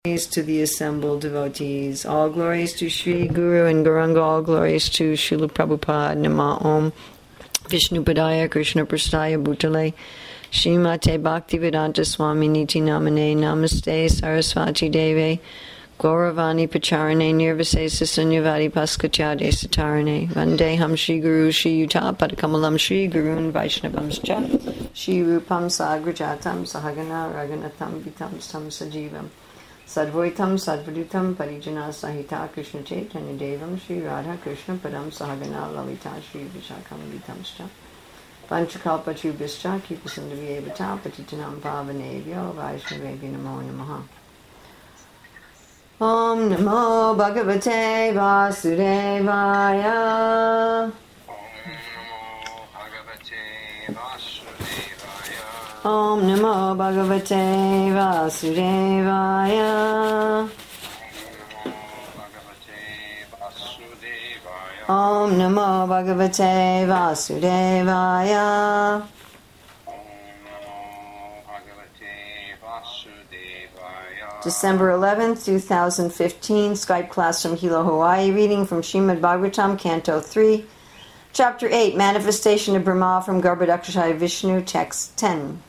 To the assembled devotees. All glories to Sri Guru and Gauranga. All glories to Srila Prabhupada. Nama Om Vishnu Padaya Krishna Prastaya Bhutale Srimate Bhaktivedanta Swami Niti Namane Namaste Saraswati Deve Gauravani Pacharane Nirvasesa Sunyavadi Paskachade Satarane Vandeham Shri Guru Shri Yuta Padakamalam Shri Gurun Vaishnavamscha Shri Rupam Sagrajatam Sahagana Raganatam Vitam Stam Sajivam Sadvaitam Sadvadutam Parijana Sahita Krishna Chaitanya Devam Shri Radha Krishna Padam Sahagana Lalita Shri Vishakam Vitamscha Panchakalpa Chubhischa Kipasundari Evata Patitanam Pavanevyo Vaishnavebhya Namo Namaha Om Namo Bhagavate Vasudevaya Om Namo Bhagavate Vasudevaya Om Namo Bhagavate Vasudevaya December 11th, 2015, Skype class from Hilo, Hawaii, reading from Srimad Bhagavatam, Canto 3, Chapter 8, Manifestation of Brahma from Garbhodakashayi Vishnu, Text 10.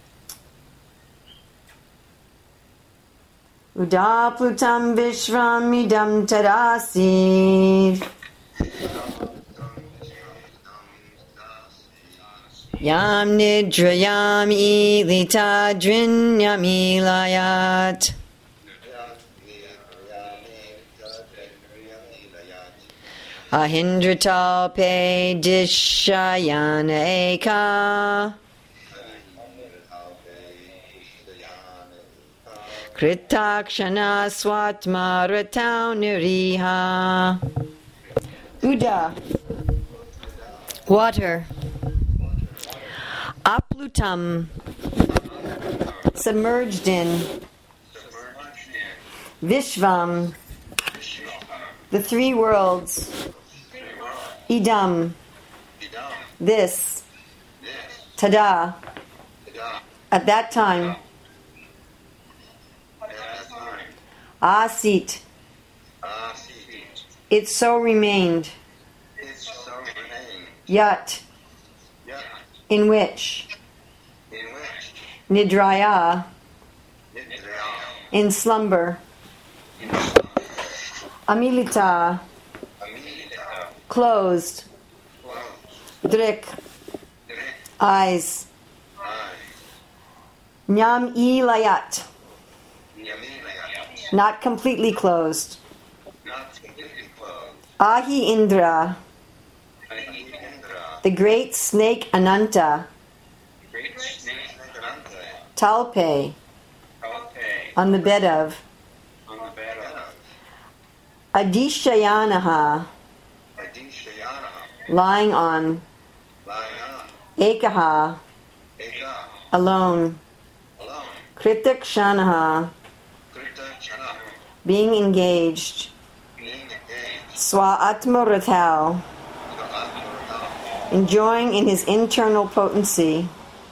Udaplutam Vishvam Idam Tadasid Yam Nidrayam Ilitadrinyam Ilayat Ahindratalpe Dishayana Eka Kritakshana Swatma Ratau Niriha Uda Water Aplutam Submerged in Vishvam The three worlds Idam This Tada At that time Asit It so remained Yat In which Nidraya In slumber Amilita Closed Drik Eyes Nyam Ilayat Not completely closed Ahi Indra The great snake Ananta Talpe On the bed of Adishayanaha Lying on Ekaha Alone Kritakshanaha Being engaged Swa Atmaratal Enjoying in his internal potency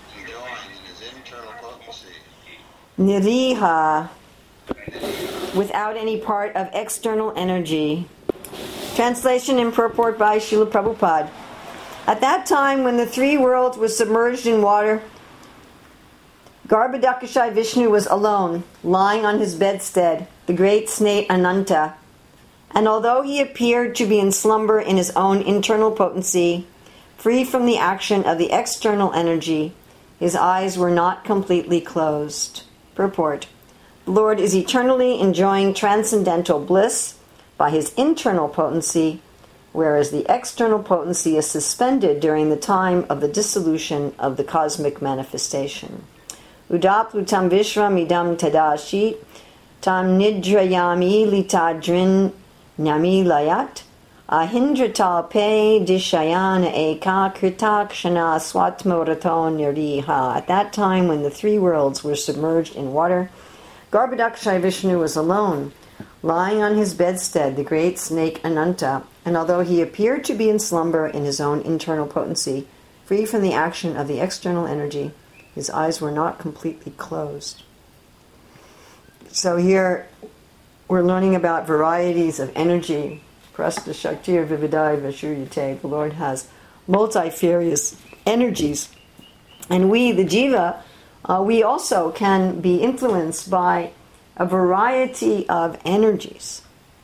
Niriha Without any part of external energy. Translation and purport by Srila Prabhupada. At that time when the three worlds were submerged in water, Garbhodakashayi Vishnu was alone, lying on his bedstead, the great snake Ananta. And although he appeared to be in slumber in his own internal potency, free from the action of the external energy, his eyes were not completely closed. Purport. The Lord is eternally enjoying transcendental bliss by his internal potency, whereas the external potency is suspended during the time of the dissolution of the cosmic manifestation. Udaplutam Vishram Idam Tadashit Tam Nidrayami Litadrin Nyami Layat Ahindratalpe Dishayana Eka Kritakshana Swatmorato Niriha. At that time when the three worlds were submerged in water, Garbhodakashayi Vishnu was alone, lying on his bedstead, the great snake Ananta, and although he appeared to be in slumber in his own internal potency, free from the action of the external energy, his eyes were not completely closed. So here we're learning about varieties of energy. Prasta Shaktir Vividai Vashuryate. The Lord has multifarious energies. And we, the jiva, we also can be influenced by a variety of energies.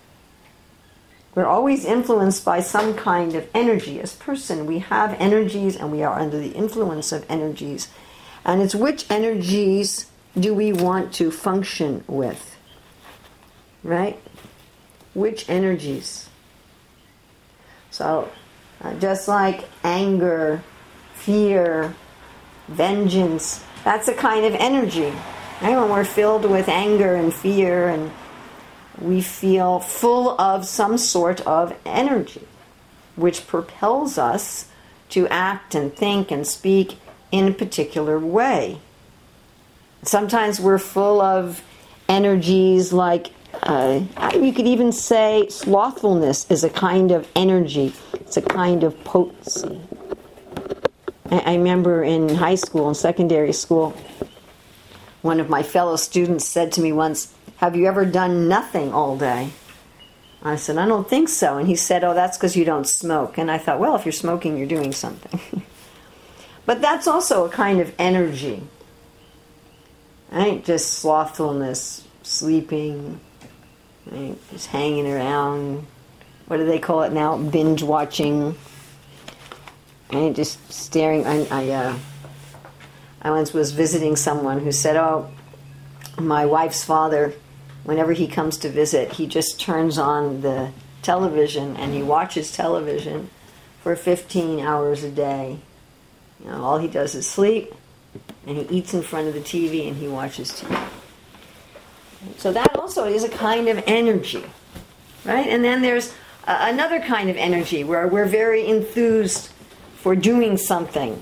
We're always influenced by some kind of energy. As a person, we have energies and we are under the influence of energies. And it's which energies do we want to function with? Right? Which energies? So, just like anger, fear, vengeance, that's a kind of energy. Right? When we're filled with anger and fear, and we feel full of some sort of energy, which propels us to act and think and speak in a particular way. Sometimes we're full of energies like, you could even say slothfulness is a kind of energy. It's a kind of potency. I remember in high school and secondary school, one of my fellow students said to me once, "Have you ever done nothing all day?" I said, "I don't think so." And he said, "Oh, that's because you don't smoke." And I thought, well, if you're smoking, you're doing something. But that's also a kind of energy. Right? Just slothfulness, sleeping, right? Just hanging around. What do they call it now? Binge watching. Right? Just staring. I once was visiting someone who said, "Oh, my wife's father, whenever he comes to visit, he just turns on the television and he watches television for 15 hours a day. You know, all he does is sleep, and he eats in front of the TV and he watches TV." So that also is a kind of energy, right? And then there's another kind of energy where we're very enthused for doing something,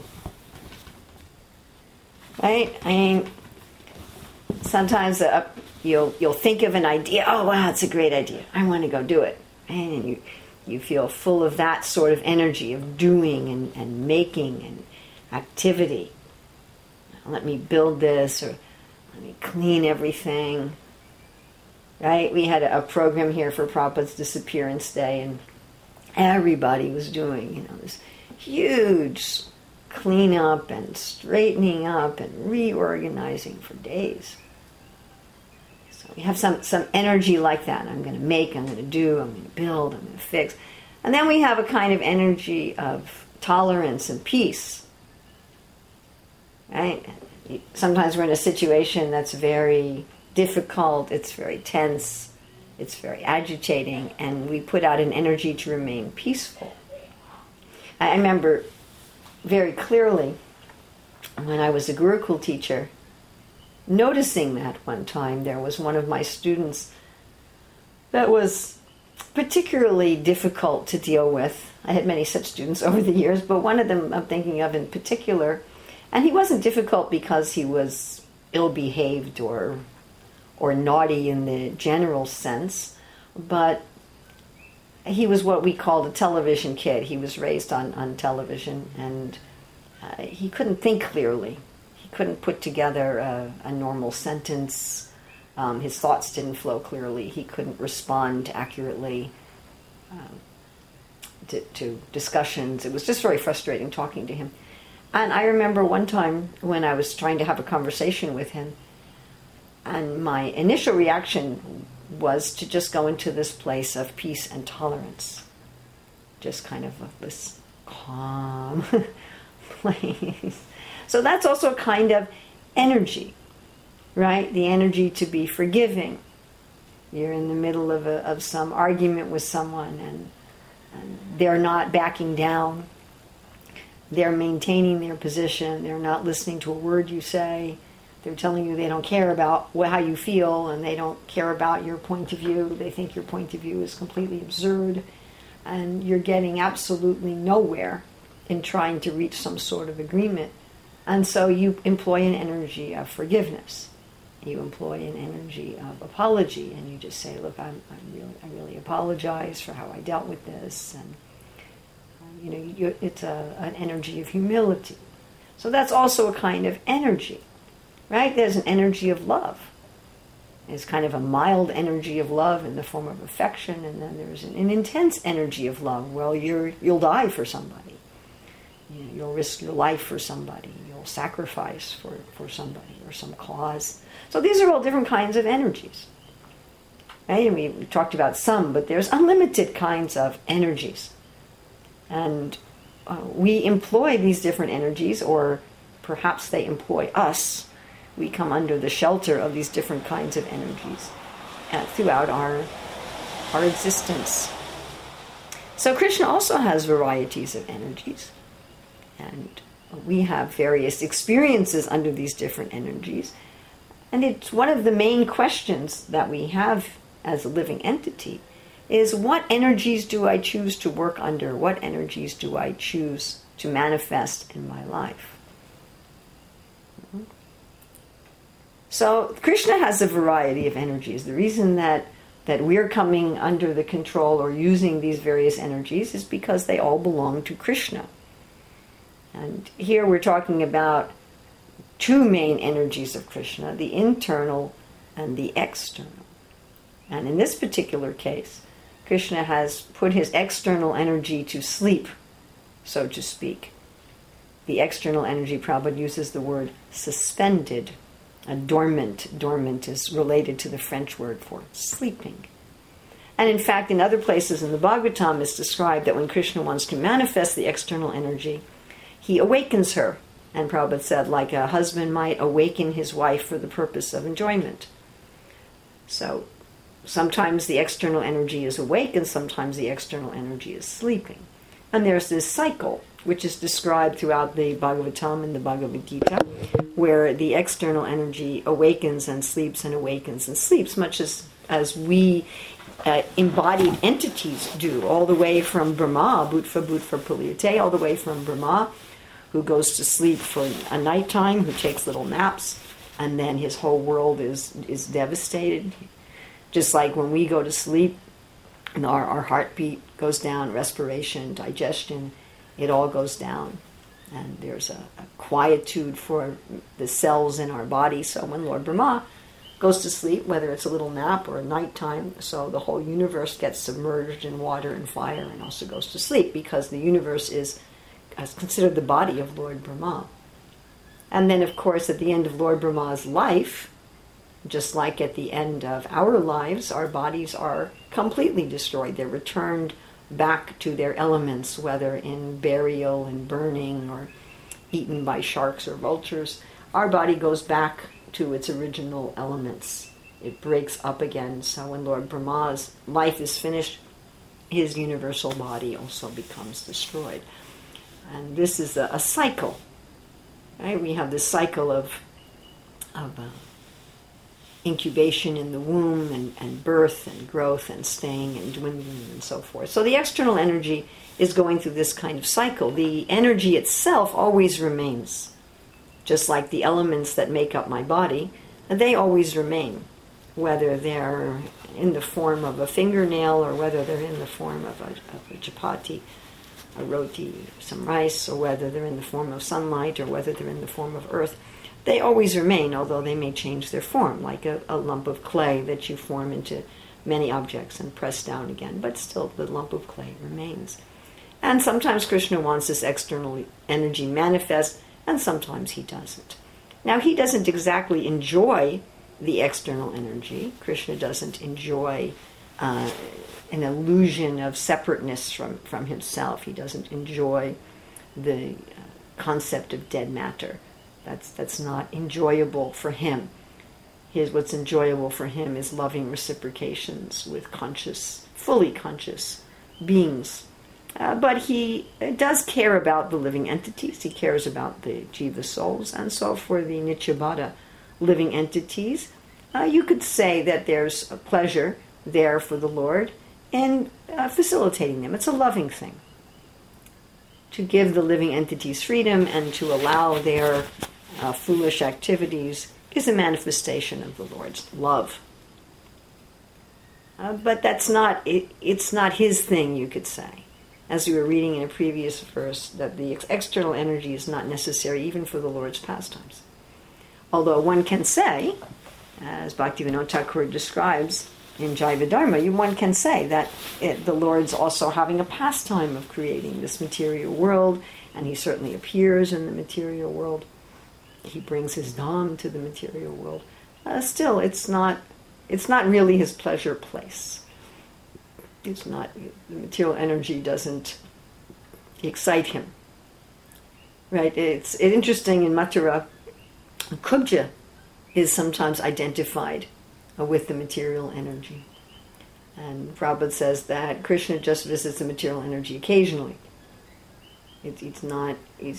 right? I mean, sometimes you'll think of an idea. Oh, wow, it's a great idea. I want to go do it. And you feel full of that sort of energy of doing and making and activity. Let me build this, or let me clean everything. Right? We had a program here for Prabhupada's Disappearance Day, and everybody was doing, this huge cleanup and straightening up and reorganizing for days. So we have some energy like that. I'm going to make, I'm going to do, I'm going to build, I'm going to fix. And then we have a kind of energy of tolerance and peace. Right? Sometimes we're in a situation that's very difficult, it's very tense, it's very agitating, and we put out an energy to remain peaceful. I remember very clearly when I was a Gurukul teacher, noticing that one time there was one of my students that was particularly difficult to deal with. I had many such students over the years, but one of them I'm thinking of in particular. And he wasn't difficult because he was ill-behaved or naughty in the general sense, but he was what we called a television kid. He was raised on television, and he couldn't think clearly. He couldn't put together a normal sentence. His thoughts didn't flow clearly. He couldn't respond accurately to discussions. It was just very frustrating talking to him. And I remember one time when I was trying to have a conversation with him, and my initial reaction was to just go into this place of peace and tolerance. Just kind of this calm place. So that's also a kind of energy, right? The energy to be forgiving. You're in the middle of some argument with someone, and they're not backing down. They're maintaining their position. They're not listening to a word you say. They're telling you they don't care about how you feel, and they don't care about your point of view. They think your point of view is completely absurd, and you're getting absolutely nowhere in trying to reach some sort of agreement. And so you employ an energy of forgiveness. You employ an energy of apology, and you just say, "Look, I really apologize for how I dealt with this," and it's an energy of humility. So that's also a kind of energy, right? There's an energy of love. It's kind of a mild energy of love in the form of affection, and then there's an intense energy of love. Well, you'll die for somebody. You'll risk your life for somebody. You'll sacrifice for somebody or some cause. So these are all different kinds of energies. Right? And we talked about some, but there's unlimited kinds of energies. And we employ these different energies, or perhaps they employ us. We come under the shelter of these different kinds of energies throughout our existence. So Krishna also has varieties of energies, and we have various experiences under these different energies. And it's one of the main questions that we have as a living entity is, what energies do I choose to work under? What energies do I choose to manifest in my life? So Krishna has a variety of energies. The reason that we're coming under the control or using these various energies is because they all belong to Krishna. And here we're talking about two main energies of Krishna, the internal and the external. And in this particular case, Krishna has put his external energy to sleep, so to speak. The external energy, Prabhupada uses the word suspended. Dormant. Dormant is related to the French word for sleeping. And in fact, in other places in the Bhagavatam, it's described that when Krishna wants to manifest the external energy, he awakens her. And Prabhupada said, like a husband might awaken his wife for the purpose of enjoyment. So sometimes the external energy is awake, and sometimes the external energy is sleeping. And there's this cycle, which is described throughout the Bhagavatam and the Bhagavad Gita, where the external energy awakens and sleeps and awakens and sleeps, much as we embodied entities do, all the way from Brahma, Bhutva Puliyate, all the way from Brahma, who goes to sleep for a nighttime, who takes little naps, and then his whole world is devastated. Just like when we go to sleep, our heartbeat goes down, respiration, digestion, it all goes down. And there's a quietude for the cells in our body. So when Lord Brahma goes to sleep, whether it's a little nap or a nighttime, so the whole universe gets submerged in water and fire and also goes to sleep, because the universe is considered the body of Lord Brahma. And then, of course, at the end of Lord Brahma's life, just like at the end of our lives, our bodies are completely destroyed. They're returned back to their elements, whether in burial and burning or eaten by sharks or vultures. Our body goes back to its original elements. It breaks up again. So when Lord Brahma's life is finished, his universal body also becomes destroyed. And this is a cycle. Right? We have this cycle of incubation in the womb and birth and growth and staying and dwindling and so forth. So the external energy is going through this kind of cycle. The energy itself always remains. Just like the elements that make up my body, they always remain. Whether they're in the form of a fingernail or whether they're in the form of a chapati, a roti, some rice, or whether they're in the form of sunlight or whether they're in the form of earth, they always remain, although they may change their form, like a lump of clay that you form into many objects and press down again, but still the lump of clay remains. And sometimes Krishna wants this external energy manifest, and sometimes he doesn't. Now, he doesn't exactly enjoy the external energy. Krishna doesn't enjoy an illusion of separateness from himself. He doesn't enjoy the concept of dead matter. That's not enjoyable for him. What's enjoyable for him is loving reciprocations with fully conscious beings. But he does care about the living entities. He cares about the jiva souls. And so for the Nityabhada living entities, you could say that there's a pleasure there for the Lord in facilitating them. It's a loving thing to give the living entities freedom and to allow their foolish activities is a manifestation of the Lord's love. But it's not his thing, you could say. As we were reading in a previous verse, that the external energy is not necessary even for the Lord's pastimes. Although one can say As Bhaktivinoda Thakur describes in Jaiva Dharma, one can say that the Lord's also having a pastime of creating this material world, and he certainly appears in the material world. He brings his Dham to the material world. Still, it's not really his pleasure place. It's not, the material energy doesn't excite him. Right? It's interesting in Mathura, Kubja is sometimes identified with the material energy. And Prabhupada says that Krishna just visits the material energy occasionally. He's not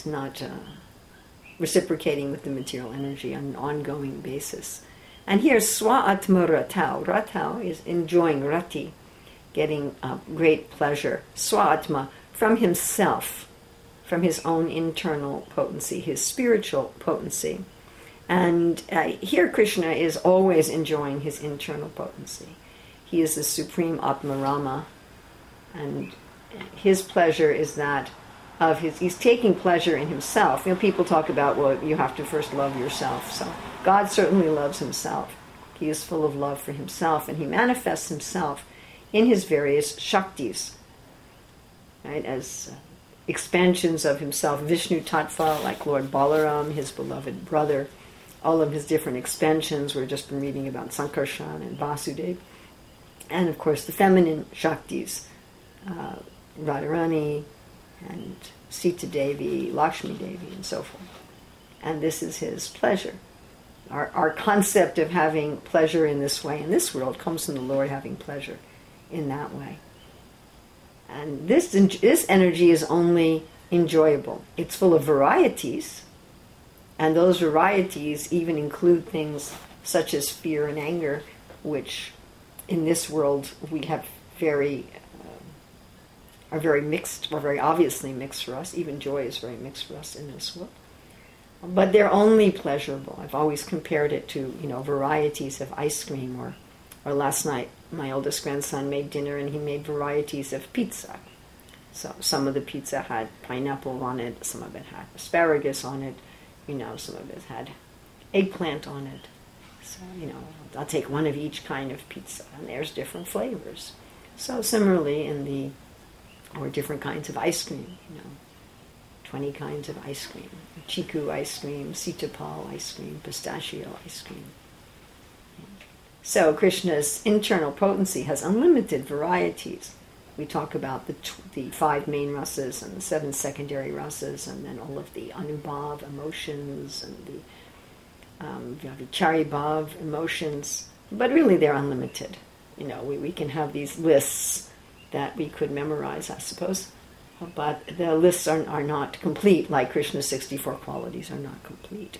reciprocating with the material energy on an ongoing basis. And here, Swa-atma ratau. Ratau is enjoying rati, getting great pleasure. Swa-atma, from himself, from his own internal potency, his spiritual potency. And here Krishna is always enjoying his internal potency. He is the supreme Atma Rama, and his pleasure is that of he's taking pleasure in himself. People talk about, well, you have to first love yourself. So God certainly loves himself. He is full of love for himself, and he manifests himself in his various Shaktis, right, as expansions of himself. Vishnu Tattva, like Lord Balaram, his beloved brother. All of his different expansions. We've just been reading about Sankarshan and Vasudeva. And of course the feminine Shaktis, Radharani and Sita Devi, Lakshmi Devi, and so forth. And this is his pleasure. Our concept of having pleasure in this way in this world comes from the Lord having pleasure in that way. And this energy is only enjoyable. It's full of varieties, and those varieties even include things such as fear and anger, which in this world we have are very mixed, or very obviously mixed for us. Even joy is very mixed for us in this world. But they're only pleasurable. I've always compared it to, varieties of ice cream, or last night my oldest grandson made dinner and he made varieties of pizza. So some of the pizza had pineapple on it, some of it had asparagus on it, some of it had eggplant on it. So, I'll take one of each kind of pizza, and there's different flavors. So similarly or different kinds of ice cream, 20 kinds of ice cream. Chiku ice cream, Sitapal ice cream, pistachio ice cream. So Krishna's internal potency has unlimited varieties. We talk about the 5 main rasas and the 7 secondary rasas, and then all of the anubhav emotions and the vicharibhav emotions. But really they're unlimited. We can have these lists that we could memorize, I suppose. But the lists are not complete, like Krishna's 64 qualities are not complete.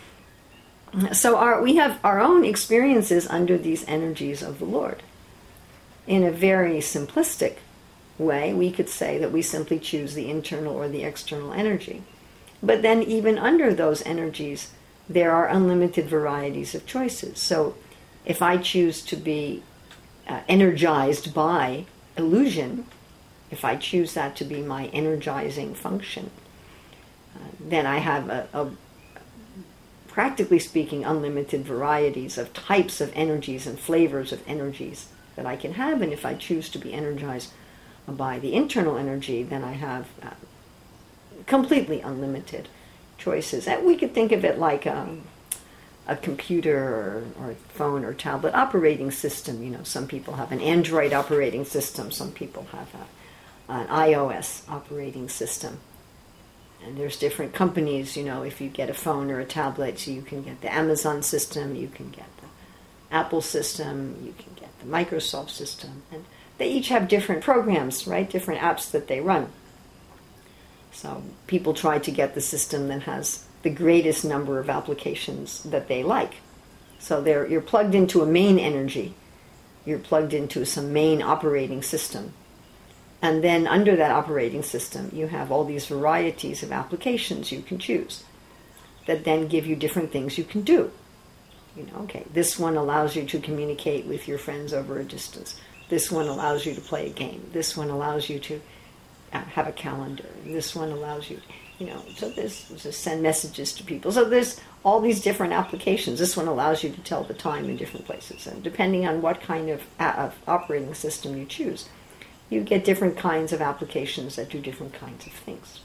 So we have our own experiences under these energies of the Lord. In a very simplistic way, we could say that we simply choose the internal or the external energy. But then even under those energies, there are unlimited varieties of choices. So if I choose to be energized by illusion, if I choose that to be my energizing function, then I have a practically speaking, unlimited varieties of types of energies and flavors of energies that I can have. And if I choose to be energized by the internal energy, then I have completely unlimited choices. And we could think of it like a computer or phone or tablet operating system. Some people have an Android operating system. Some people have an iOS operating system. And there's different companies, if you get a phone or a tablet, so you can get the Amazon system, you can get the Apple system, you can get the Microsoft system. And they each have different programs, right? Different apps that they run. So people try to get the system that has the greatest number of applications that they like. So you're plugged into a main energy. You're plugged into some main operating system. And then under that operating system, you have all these varieties of applications you can choose that then give you different things you can do. This one allows you to communicate with your friends over a distance. This one allows you to play a game. This one allows you to have a calendar. This one allows you, so there's just send messages to people. So there's all these different applications. This one allows you to tell the time in different places. And depending on what kind of operating system you choose, you get different kinds of applications that do different kinds of things.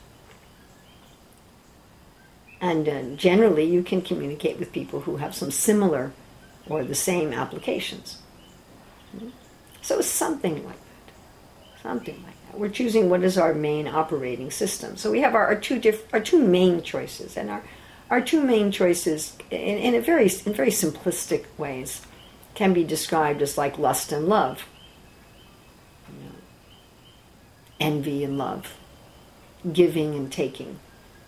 And generally, you can communicate with people who have some similar or the same applications. So something like that. Something like that. We're choosing what is our main operating system. So we have our two main choices, and our two main choices, in very simplistic ways, can be described as like lust and love, envy and love, giving and taking.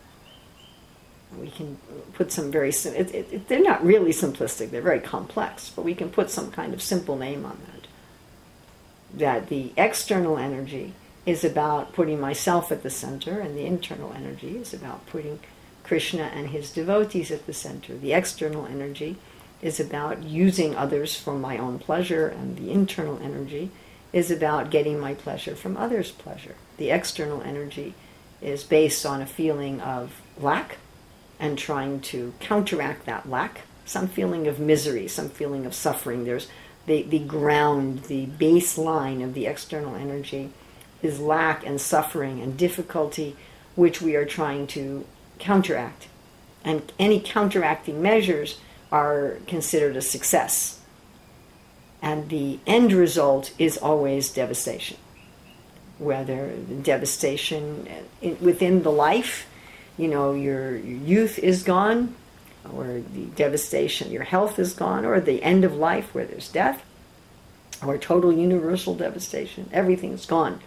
We can put some very they're not really simplistic, they're very complex, but we can put some kind of simple name on that. That the external energy is about putting myself at the center, and the internal energy is about putting Krishna and his devotees at the center. The external energy is about using others for my own pleasure, and the internal energy is about getting my pleasure from others' pleasure. The external energy is based on a feeling of lack and trying to counteract that lack, some feeling of misery, some feeling of suffering. There's the ground, the baseline of the external energy is lack and suffering and difficulty, which we are trying to counteract. And any counteracting measures are considered a success. And the end result is always devastation. Whether devastation within the life, your youth is gone, or the devastation, your health is gone, or the end of life where there's death, or total universal devastation. Everything's gone.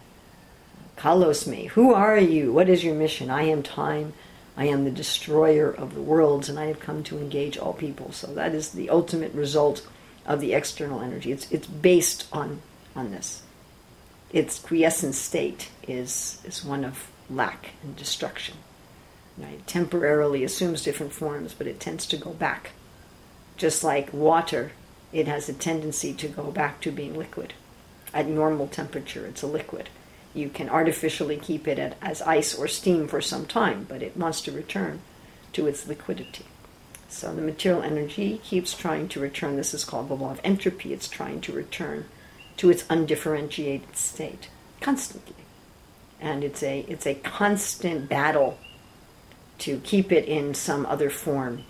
Kalos me. Who are you? What is your mission? I am time. I am the destroyer of the worlds, and I have come to engage all people. So that is the ultimate result of the external energy. It's based on this. Its quiescent state is one of lack and destruction. Right? Temporarily assumes different forms, but it tends to go back. Just like water, it has a tendency to go back to being liquid. At normal temperature, it's a liquid. You can artificially keep it as ice or steam for some time, but it wants to return to its liquidity. So the material energy keeps trying to return. This is called the law of entropy. It's trying to return to its undifferentiated state constantly. And it's a constant battle to keep it in some other form.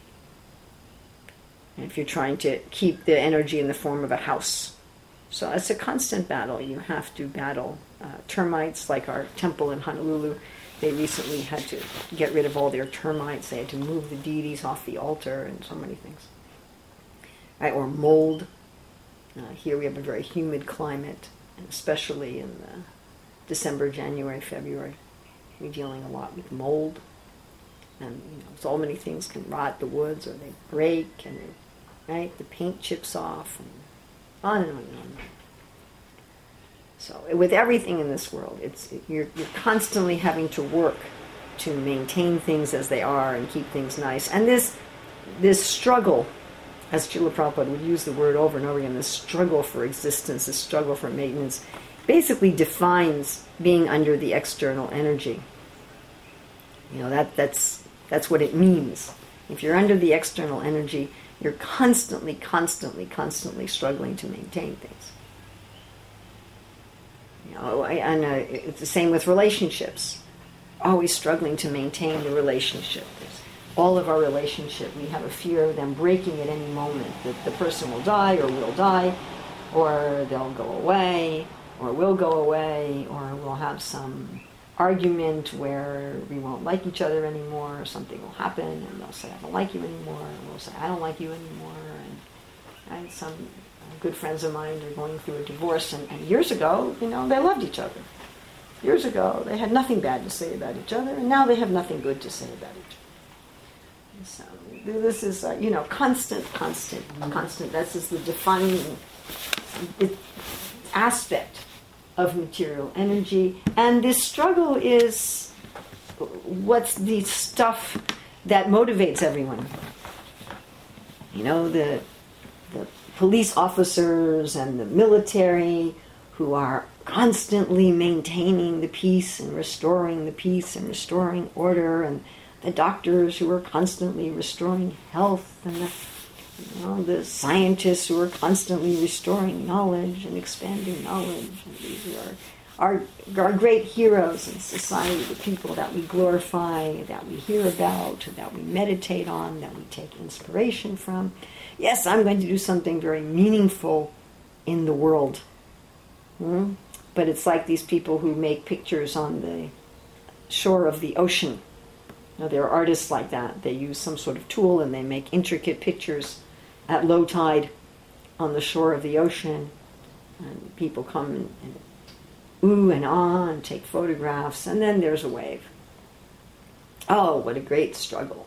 And if you're trying to keep the energy in the form of a house. So it's a constant battle. You have to battle termites, like our temple in Honolulu. They recently had to get rid of all their termites. They had to move the deities off the altar and so many things. Right? Or mold. Here we have a very humid climate, and especially in December, January, February. We're dealing a lot with mold. And so many things can rot the woods, or they break, and the paint chips off, and on and on and on. So with everything in this world, you're constantly having to work to maintain things as they are and keep things nice. And this struggle, as Srila Prabhupada would use the word over and over again, this struggle for existence, this struggle for maintenance, basically defines being under the external energy. That's what it means. If you're under the external energy, you're constantly struggling to maintain things. It's the same with relationships. Always struggling to maintain the relationship. All of our relationship, we have a fear of them breaking at any moment, that the person will die, or will die, or they'll go away, or will go away, or we'll have some argument where we won't like each other anymore, or something will happen, and they'll say, I don't like you anymore, and we'll say, I don't like you anymore. And some good friends of mine are going through a divorce, and years ago, they loved each other. Years ago, they had nothing bad to say about each other, and now they have nothing good to say about each other. So this is, constant. This is the defining aspect of material energy. And this struggle is what's the stuff that motivates everyone. The police officers and the military who are constantly maintaining the peace and restoring the peace and restoring order, and the doctors who are constantly restoring health, and the scientists who are constantly restoring knowledge and expanding knowledge. And these are our great heroes in society, the people that we glorify, that we hear about, that we meditate on, that we take inspiration from. Yes, I'm going to do something very meaningful in the world. But it's like these people who make pictures on the shore of the ocean. There are artists like that. They use some sort of tool and they make intricate pictures at low tide on the shore of the ocean. And people come and ooh and ah and take photographs, and then there's a wave. Oh, what a great struggle.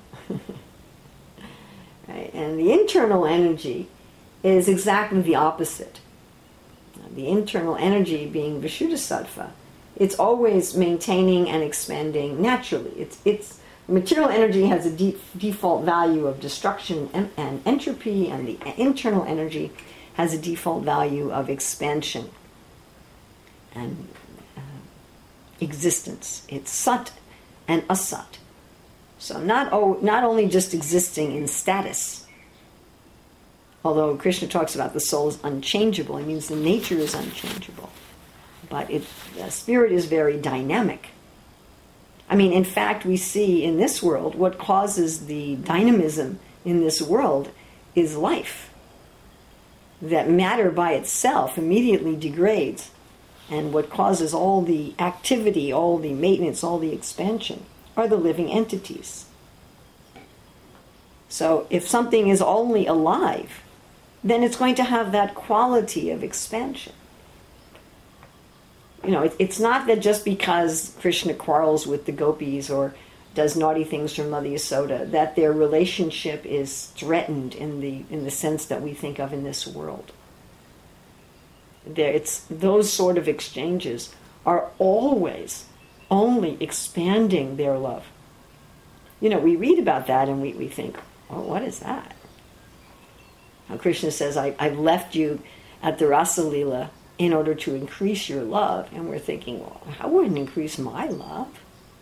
Right? And the internal energy is exactly the opposite. The internal energy being Vishuddhasattva, it's always maintaining and expanding naturally. It's material energy has a default value of destruction and entropy, and the internal energy has a default value of expansion and existence. It's sat and asat. So not only just existing in status, although Krishna talks about the soul is unchangeable, it means the nature is unchangeable. But the spirit is very dynamic. I mean, in fact, we see in this world, what causes the dynamism in this world is life. That matter by itself immediately degrades. And what causes all the activity, all the maintenance, all the expansion are the living entities. So if something is only alive, then it's going to have that quality of expansion. It's not that just because Krishna quarrels with the gopis or does naughty things from Mother Yasoda, that their relationship is threatened in the sense that we think of in this world. Those sort of exchanges are always only expanding their love. We read about that and we think, oh, what is that? Now Krishna says, I've left you at the Rasa Leela in order to increase your love. And we're thinking, well, I wouldn't increase my love.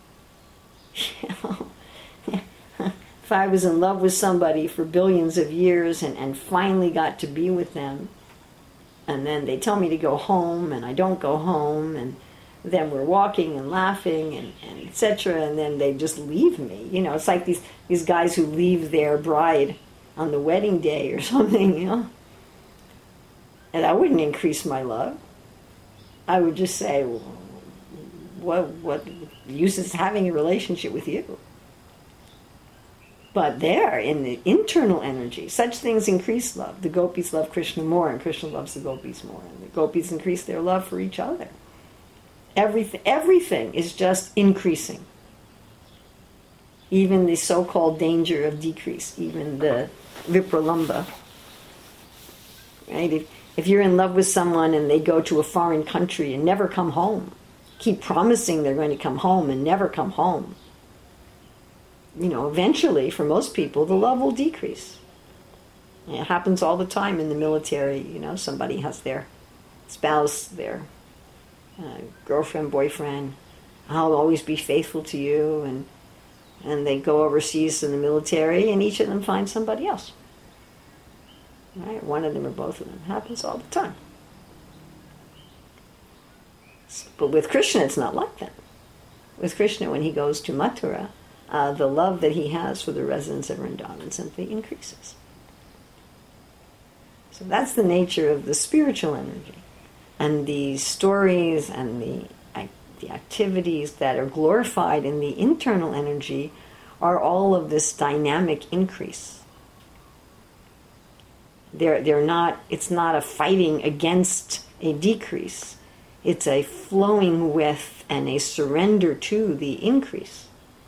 If I was in love with somebody for billions of years and finally got to be with them, and then they tell me to go home and I don't go home, and then we're walking and laughing and etc., and then they just leave me. It's like these guys who leave their bride on the wedding day or something, And I wouldn't increase my love. I would just say, well, what use is having a relationship with you? But there, in the internal energy, such things increase love. The gopis love Krishna more, and Krishna loves the gopis more. And the gopis increase their love for each other. Everything is just increasing. Even the so-called danger of decrease, even the vipralamba. Right? If you're in love with someone and they go to a foreign country and never come home, keep promising they're going to come home and never come home, eventually, for most people, the love will decrease. It happens all the time in the military. Somebody has their spouse, their girlfriend, boyfriend, I'll always be faithful to you, and they go overseas in the military, and each of them finds somebody else. Right? One of them or both of them. It happens all the time. But with Krishna, it's not like that. With Krishna, when he goes to Mathura, the love that he has for the residents of Vrindavan simply increases. So that's the nature of the spiritual energy. And the stories and the activities that are glorified in the internal energy are all of this dynamic increase. It's not a fighting against a decrease. It's a flowing with and a surrender to the increase.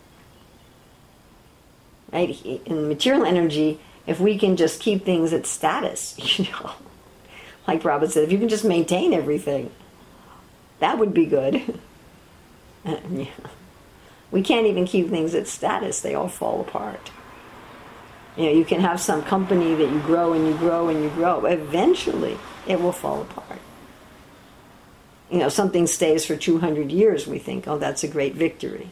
Right? In material energy, if we can just keep things at status, like Prabhupada said, if you can just maintain everything, that would be good. Yeah. We can't even keep things at status. They all fall apart. You can have some company that you grow and you grow and you grow. Eventually, it will fall apart. something stays for 200 years, we think, oh, that's a great victory.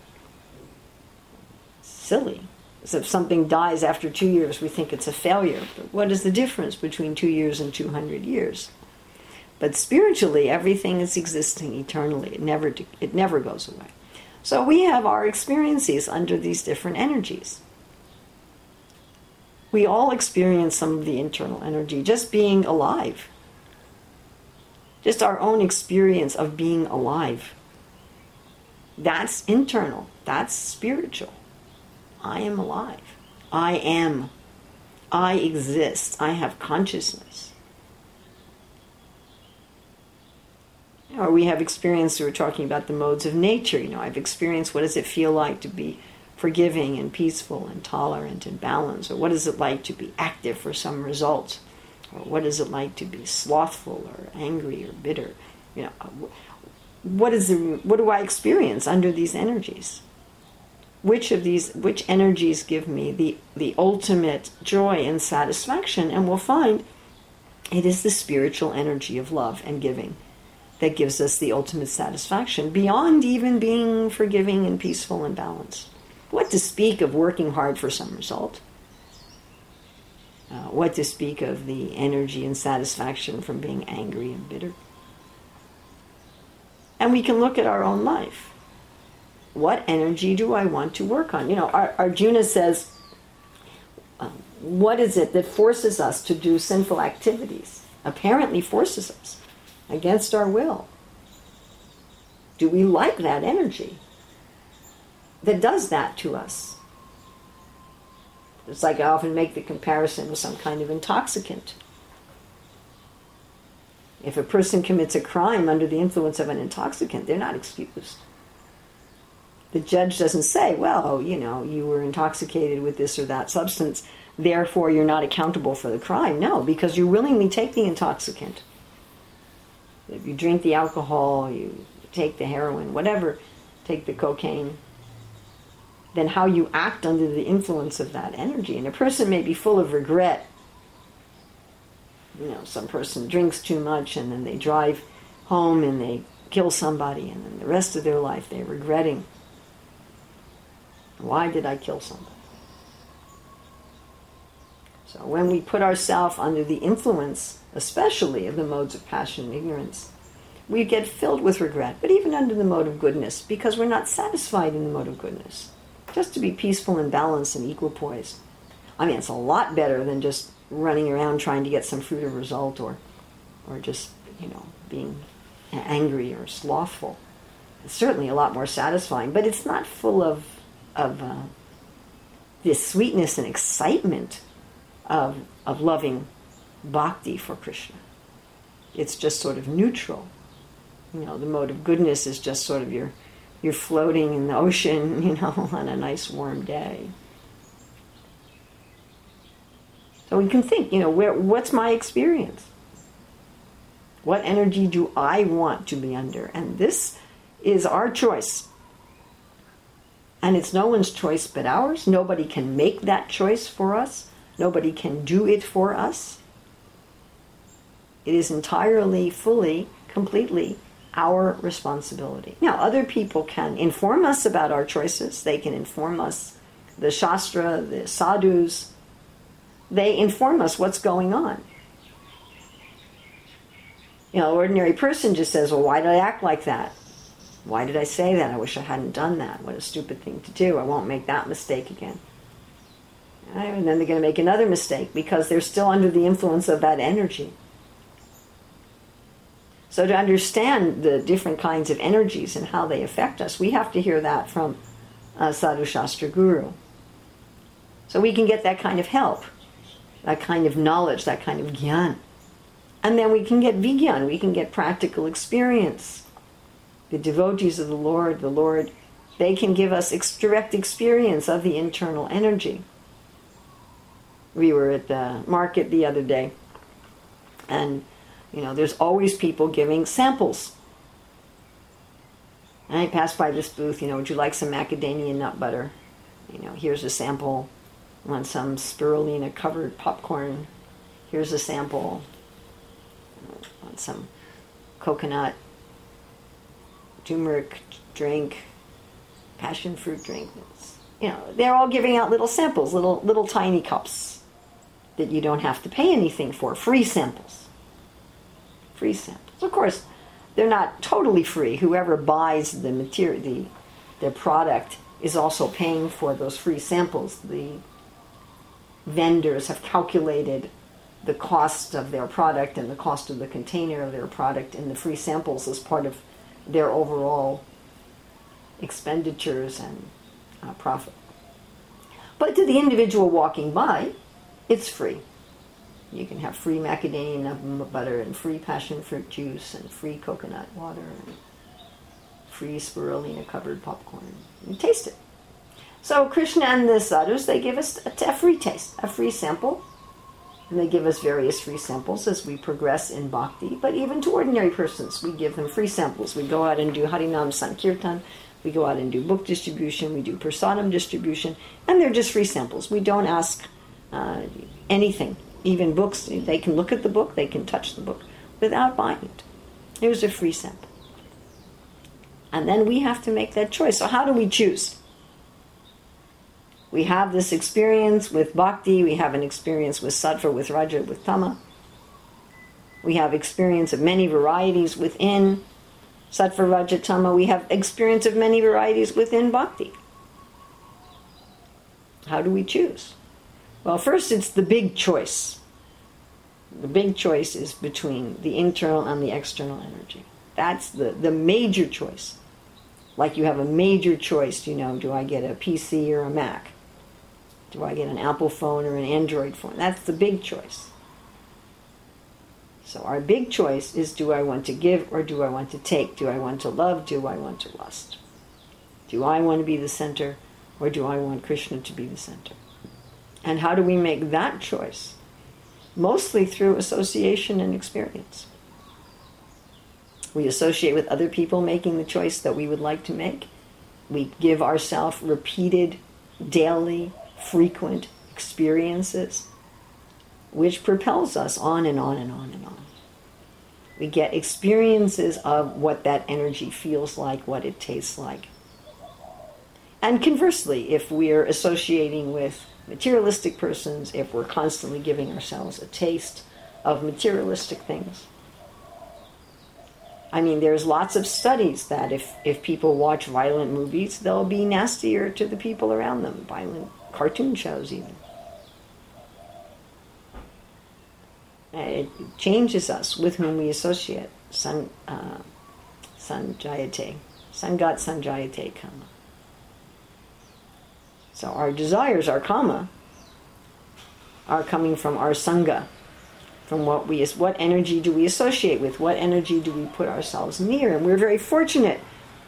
Silly. So if something dies after 2 years, we think it's a failure. But what is the difference between 2 years and 200 years? But spiritually, everything is existing eternally. It never goes away. So we have our experiences under these different energies. We all experience some of the internal energy, just being alive. Just our own experience of being alive. That's internal. That's spiritual. I am alive. I am. I exist. I have consciousness. Or we have experience, we were talking about the modes of nature. I've experienced what does it feel like to be forgiving and peaceful and tolerant and balanced, or what is it like to be active for some result, or what is it like to be slothful or angry or bitter. What do I experience under these energies? Which energies give me the ultimate joy and satisfaction? And we'll find it is the spiritual energy of love and giving that gives us the ultimate satisfaction, beyond even being forgiving and peaceful and balanced. What to speak of working hard for some result? What to speak of the energy and satisfaction from being angry and bitter? And we can look at our own life. What energy do I want to work on? Arjuna says, what is it that forces us to do sinful activities? Apparently forces us against our will. Do we like that energy that does that to us? It's like I often make the comparison with some kind of intoxicant. If a person commits a crime under the influence of an intoxicant, they're not excused. The judge doesn't say, well, you were intoxicated with this or that substance, therefore you're not accountable for the crime. No, because you willingly take the intoxicant. If you drink the alcohol, you take the heroin, whatever, take the cocaine, then how you act under the influence of that energy. And a person may be full of regret. Some person drinks too much and then they drive home and they kill somebody, and then the rest of their life they're regretting, why did I kill somebody? So when we put ourselves under the influence, especially of the modes of passion and ignorance, we get filled with regret, but even under the mode of goodness, because we're not satisfied in the mode of goodness. Just to be peaceful and balanced and equipoised. It's a lot better than just running around trying to get some fruit or result, or just, being angry or slothful. It's certainly a lot more satisfying, but it's not full of this sweetness and excitement of loving bhakti for Krishna. It's just sort of neutral. The mode of goodness is just sort of you're floating in the ocean, on a nice warm day. So we can think, what's my experience? What energy do I want to be under? And this is our choice. And it's no one's choice but ours. Nobody can make that choice for us. Nobody can do it for us. It is entirely, fully, completely our responsibility. Now, other people can inform us about our choices. They can inform us, the Shastra, the sadhus. They inform us what's going on. An ordinary person just says, well, why did I act like that? Why did I say that? I wish I hadn't done that. What a stupid thing to do. I won't make that mistake again. And then they're going to make another mistake because they're still under the influence of that energy. So to understand the different kinds of energies and how they affect us, we have to hear that from a Sadhu Shastra Guru. So we can get that kind of help, that kind of knowledge, that kind of gyan. And then we can get vigyan, we can get practical experience. The devotees of the Lord, they can give us direct experience of the internal energy. We were at the market the other day, and there's always people giving samples. And I passed by this booth, would you like some macadamia nut butter? Here's a sample. Want some spirulina covered popcorn? Here's a sample. Want some coconut turmeric drink, passion fruit drink. They're all giving out little samples, little tiny cups that you don't have to pay anything for. Free samples. Free samples. Of course, they're not totally free. Whoever buys the material, their product, is also paying for those free samples. The vendors have calculated the cost of their product and the cost of the container of their product and the free samples as part of their overall expenditures and profit. But to the individual walking by, it's free. You can have free macadamia nut butter and free passion fruit juice and free coconut water and free spirulina covered popcorn. You taste it. So Krishna and the sadhus, they give us a free taste, a free sample. And they give us various free samples as we progress in bhakti. But even to ordinary persons, we give them free samples. We go out and do Harinam Sankirtan. We go out and do book distribution. We do prasadam distribution. And they're just free samples. We don't ask anything. Even books, they can look at the book, they can touch the book without buying it. Here's a free sample. And then we have to make that choice. So how do we choose? We have this experience with bhakti, we have an experience with sattva, with raja, with tama. We have experience of many varieties within sattva, raja, tama. We have experience of many varieties within bhakti. How do we choose? Well, first it's the big choice. The big choice is between the internal and the external energy. That's the major choice. Like you have a major choice, do I get a PC or a Mac? Do I get an Apple phone or an Android phone? That's the big choice. So our big choice is, do I want to give or do I want to take? Do I want to love? Do I want to lust? Do I want to be the center or do I want Krishna to be the center? And how do we make that choice? Mostly through association and experience. We associate with other people making the choice that we would like to make. We give ourselves repeated, daily, frequent experiences, which propels us on and on and on and on. We get experiences of what that energy feels like, what it tastes like. And conversely, if we're associating with materialistic persons, if we're constantly giving ourselves a taste of materialistic things. I mean, there's lots of studies that if people watch violent movies, they'll be nastier to the people around them. Violent cartoon shows even. It changes us with whom we associate. Sanjayate. Sangat sanjayate kama. So our desires, our kama, are coming from our sangha, from what energy do we associate with, what energy do we put ourselves near. And we're very fortunate,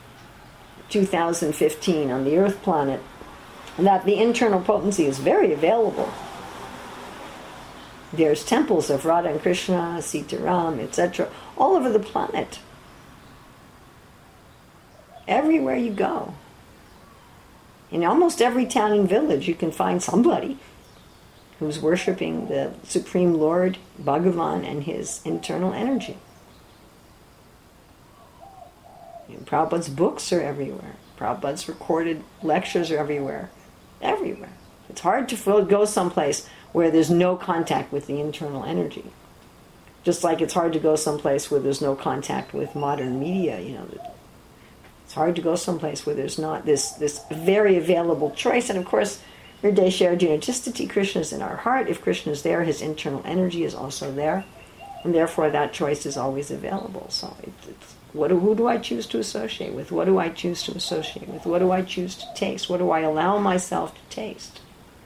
2015 on the Earth planet, that the internal potency is very available. There's temples of Radha and Krishna, Sitaram, etc., all over the planet. Everywhere you go. In almost every town and village, you can find somebody who's worshipping the Supreme Lord, Bhagavan, and his internal energy. And Prabhupada's books are everywhere. Prabhupada's recorded lectures are everywhere. Everywhere. It's hard to go someplace where there's no contact with the internal energy. Just like it's hard to go someplace where there's no contact with modern media, It's hard to go someplace where there's not this very available choice. And of course, Hridaya Arjuna Chistati, Krishna is in our heart. If Krishna is there, his internal energy is also there. And therefore that choice is always available. So who do I choose to associate with? What do I choose to associate with? What do I choose to taste? What do I allow myself to taste?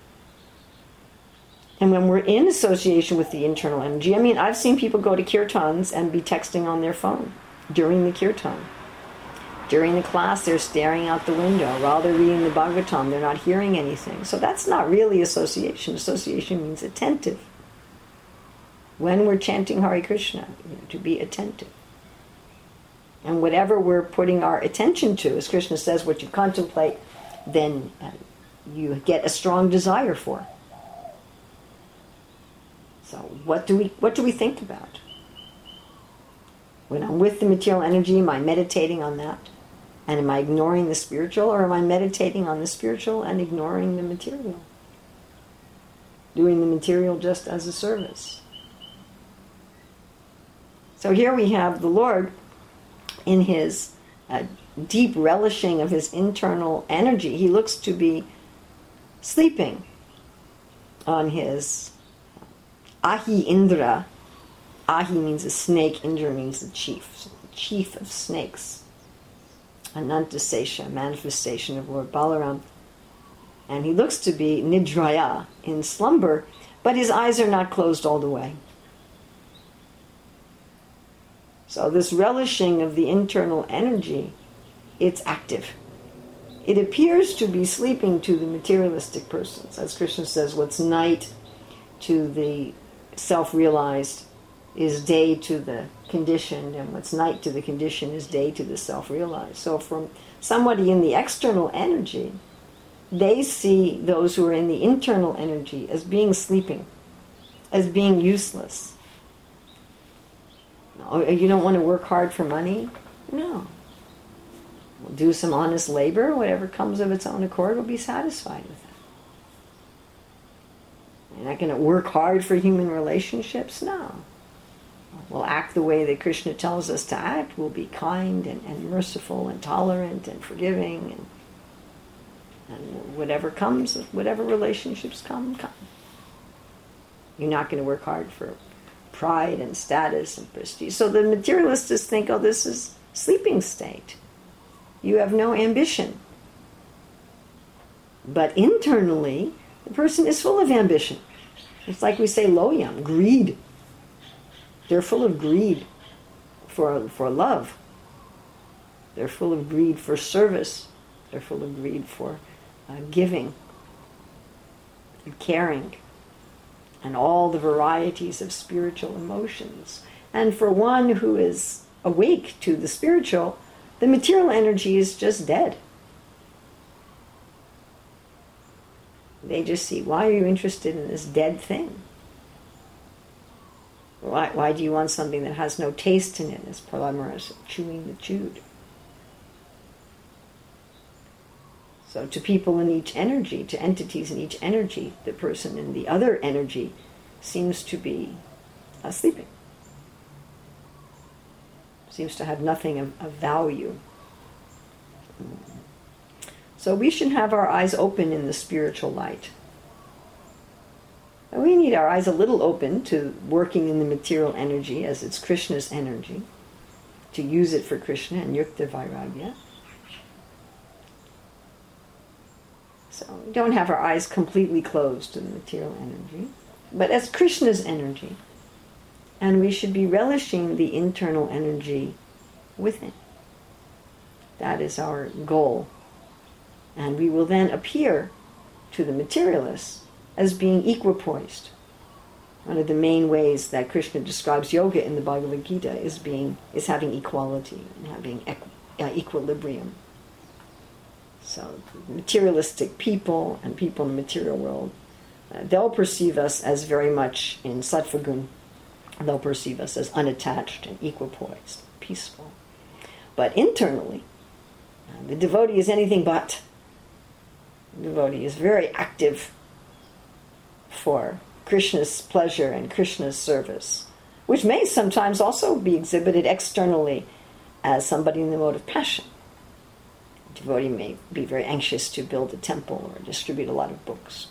And when we're in association with the internal energy, I've seen people go to kirtans and be texting on their phone during the kirtan. During the class, they're staring out the window. While they're reading the Bhagavatam, they're not hearing anything. So that's not really association. Association means attentive. When we're chanting Hare Krishna, to be attentive. And whatever we're putting our attention to, as Krishna says, what you contemplate, then you get a strong desire for. So what do we think about? When I'm with the material energy, am I meditating on that? And am I ignoring the spiritual, or am I meditating on the spiritual and ignoring the material? Doing the material just as a service. So here we have the Lord in his deep relishing of his internal energy. He looks to be sleeping on his Ahi Indra. Ahi means a snake, Indra means the chief. So the chief of snakes. Anantasesha, manifestation of Lord Balaram. And he looks to be Nidraya, in slumber, but his eyes are not closed all the way. So this relishing of the internal energy, it's active. It appears to be sleeping to the materialistic persons. As Krishna says, what's night to the self-realized is day to the conditioned, and what's night to the conditioned is day to the self-realized. So from somebody in the external energy, they see those who are in the internal energy as being sleeping, as being useless. Oh, you don't want to work hard for money? No. We'll do some honest labor, whatever comes of its own accord, we'll be satisfied with that. You're not going to work hard for human relationships? No. We'll act the way that Krishna tells us to act. We'll be kind and merciful and tolerant and forgiving, and whatever comes, whatever relationships come. You're not going to work hard for pride and status and prestige. So the materialists think, oh, this is sleeping state. You have no ambition. But internally, the person is full of ambition. It's like we say loyam, greed. They're full of greed for love. They're full of greed for service. They're full of greed for giving and caring and all the varieties of spiritual emotions. And for one who is awake to the spiritual, the material energy is just dead. They just see, why are you interested in this dead thing? Why do you want something that has no taste in it, as Prahlad chewing the chewed? So to people in each energy, to entities in each energy, the person in the other energy seems to be sleeping. Seems to have nothing of value. So we should have our eyes open in the spiritual light. And we need our eyes a little open to working in the material energy as it's Krishna's energy, to use it for Krishna and Yukta Vairagya. So we don't have our eyes completely closed to the material energy, but as Krishna's energy. And we should be relishing the internal energy within. That is our goal. And we will then appear to the materialists as being equipoised. One of the main ways that Krishna describes yoga in the Bhagavad Gita is having equality and having equilibrium. So materialistic people and people in the material world, they'll perceive us as very much in sattva gun. They'll perceive us as unattached and equipoised, peaceful. But internally, the devotee is anything but. The devotee is very active for Krishna's pleasure and Krishna's service, which may sometimes also be exhibited externally as somebody in the mode of passion. A devotee may be very anxious to build a temple or distribute a lot of books.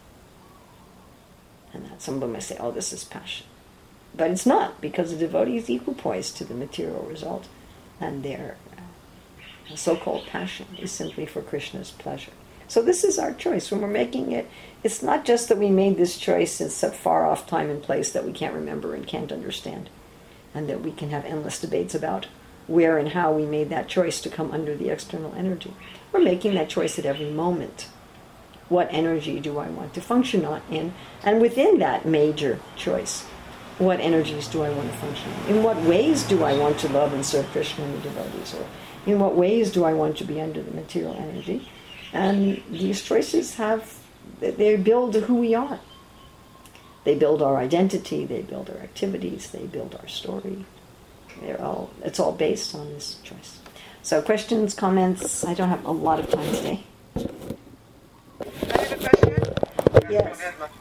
And that some of them may say, oh, this is passion. But it's not, because the devotee is equipoised to the material result, and their so-called passion is simply for Krishna's pleasure. So this is our choice. When we're making it, it's not just that we made this choice in some far-off time and place that we can't remember and can't understand, and that we can have endless debates about where and how we made that choice to come under the external energy. We're making that choice at every moment. What energy do I want to function in? And within that major choice, what energies do I want to function in? In what ways do I want to love and serve Krishna and the devotees? Or in what ways do I want to be under the material energy? And these choices they build who we are. They build our identity, they build our activities, they build our story. It's all based on this choice. So questions, comments? I don't have a lot of time today. I have a question. Yes.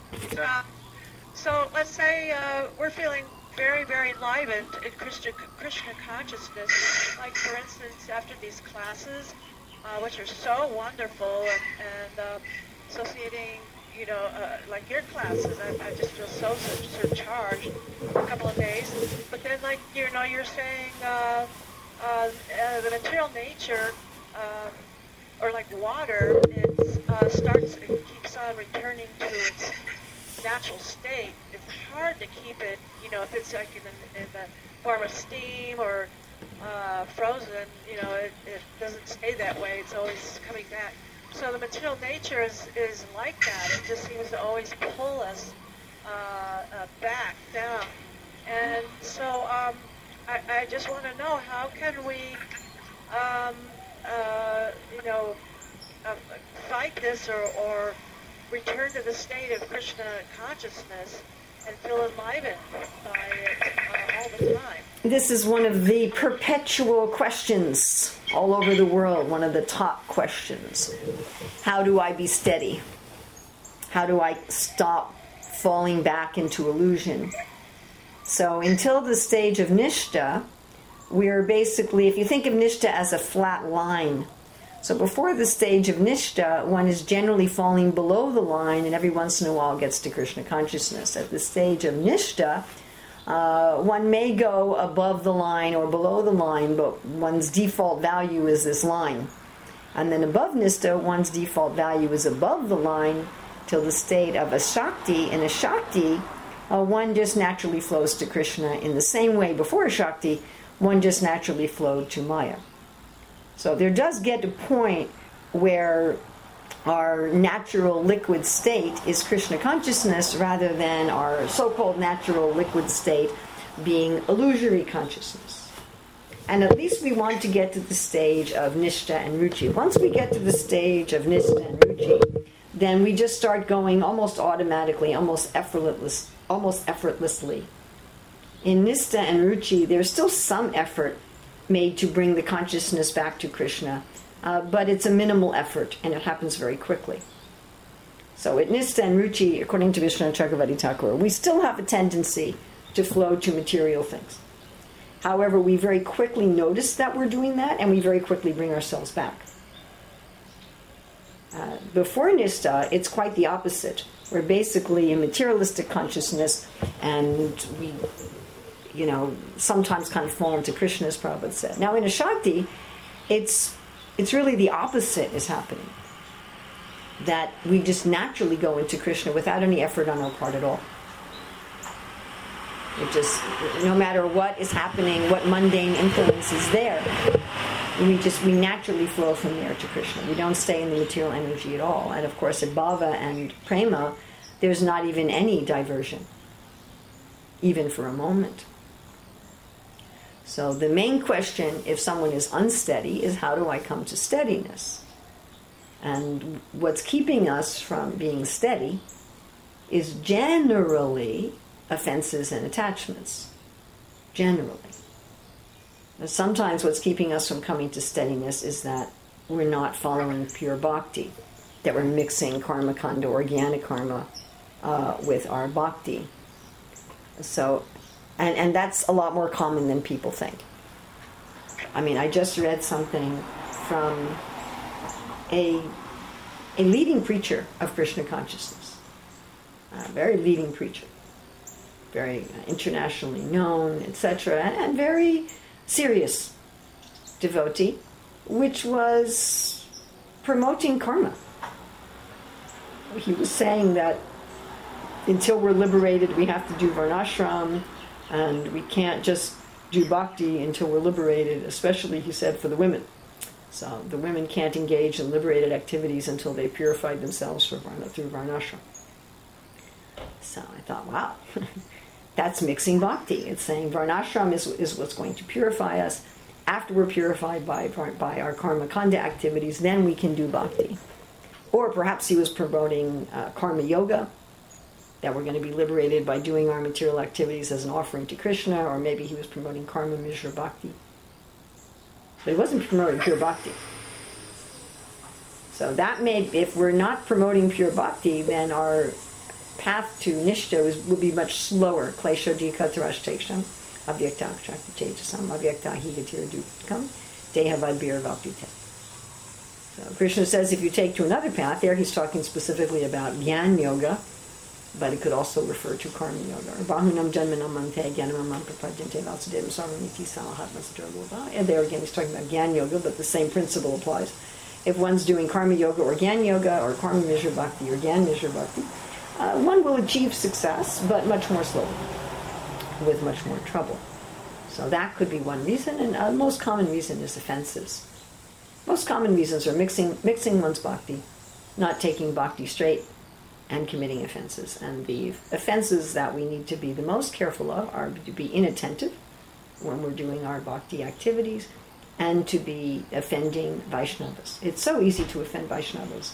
So let's say we're feeling very, very enlivened in Krishna consciousness, like for instance after these classes, which are so wonderful, and associating, like your classes, I just feel so surcharged for a couple of days. But then, like, you're saying the material nature, or like water, it keeps on returning to its natural state. It's hard to keep it, if it's like in the form of steam or frozen, it doesn't stay that way. It's always coming back. So the material nature is like that. It just seems to always pull us back down. And so I just want to know, how can we, fight this or return to the state of Krishna consciousness and feel enlivened by it all the time? This is one of the perpetual questions all over the world, one of the top questions. How do I be steady? How do I stop falling back into illusion? So until the stage of Nishta, we're basically, if you think of Nishta as a flat line, so before the stage of Nishta, one is generally falling below the line and every once in a while gets to Krishna consciousness. At the stage of Nishta, one may go above the line or below the line, but one's default value is this line. And then above Nishta, one's default value is above the line till the state of a Shakti. In a Shakti, one just naturally flows to Krishna in the same way before a Shakti, one just naturally flowed to Maya. So there does get a point where our natural liquid state is Krishna consciousness rather than our so-called natural liquid state being illusory consciousness. And at least we want to get to the stage of Nishta and Ruchi. Once we get to the stage of Nishta and Ruchi, then we just start going almost automatically, almost effortlessly. In Nishta and Ruchi, there's still some effort made to bring the consciousness back to Krishna, but it's a minimal effort and it happens very quickly. So at Nishta and Ruchi, according to Vishwanath Chakravarti Thakur, we still have a tendency to flow to material things. However, we very quickly notice that we're doing that and we very quickly bring ourselves back. Before Nishta, it's quite the opposite. We're basically a materialistic consciousness and we sometimes kind of fall into Krishna, as Prabhupada said. Now in a Shakti, it's really the opposite is happening. That we just naturally go into Krishna without any effort on our part at all. It just, no matter what is happening, what mundane influence is there, we naturally flow from there to Krishna. We don't stay in the material energy at all. And of course at Bhava and Prema, there's not even any diversion, even for a moment. So the main question, if someone is unsteady, is how do I come to steadiness? And what's keeping us from being steady is generally offenses and attachments. Generally. And sometimes what's keeping us from coming to steadiness is that we're not following pure bhakti, that we're mixing karma kanda or jnana karma with our bhakti. So, and that's a lot more common than people think. I mean, I just read something from a leading preacher of Krishna consciousness, a very leading preacher, very internationally known, etc., and very serious devotee, which was promoting karma. He was saying that until we're liberated, we have to do varnashram, and we can't just do bhakti until we're liberated, especially, he said, for the women. So the women can't engage in liberated activities until they purified themselves through varnashram. So I thought, wow, that's mixing bhakti. It's saying varnashram is what's going to purify us. After we're purified by our karma kanda activities, then we can do bhakti. Or perhaps he was promoting karma yoga, that we're going to be liberated by doing our material activities as an offering to Krishna, or maybe he was promoting karma mishra bhakti. But he wasn't promoting pure bhakti. So that if we're not promoting pure bhakti, then our path to nishta will be much slower. Klesha dikatarash teksham, avyakta akshakti tejasam, avyakta higatir dukam, deha vadbir bhakti. So Krishna says if you take to another path, there he's talking specifically about Jnana Yoga, but it could also refer to Karma Yoga. Bahunam janmanam mante jnanamam prapadyante vasudeva sarvaniti samahatmasatara. And there again he's talking about Jnana Yoga, but the same principle applies. If one's doing Karma Yoga or Jnana Yoga or Karma Mishra Bhakti or Jnana Mishra Bhakti, one will achieve success, but much more slowly, with much more trouble. So that could be one reason, and the most common reason is offenses. Most common reasons are mixing one's bhakti, not taking bhakti straight, and committing offenses. And the offenses that we need to be the most careful of are to be inattentive when we're doing our bhakti activities, and to be offending Vaishnavas. It's so easy to offend Vaishnavas.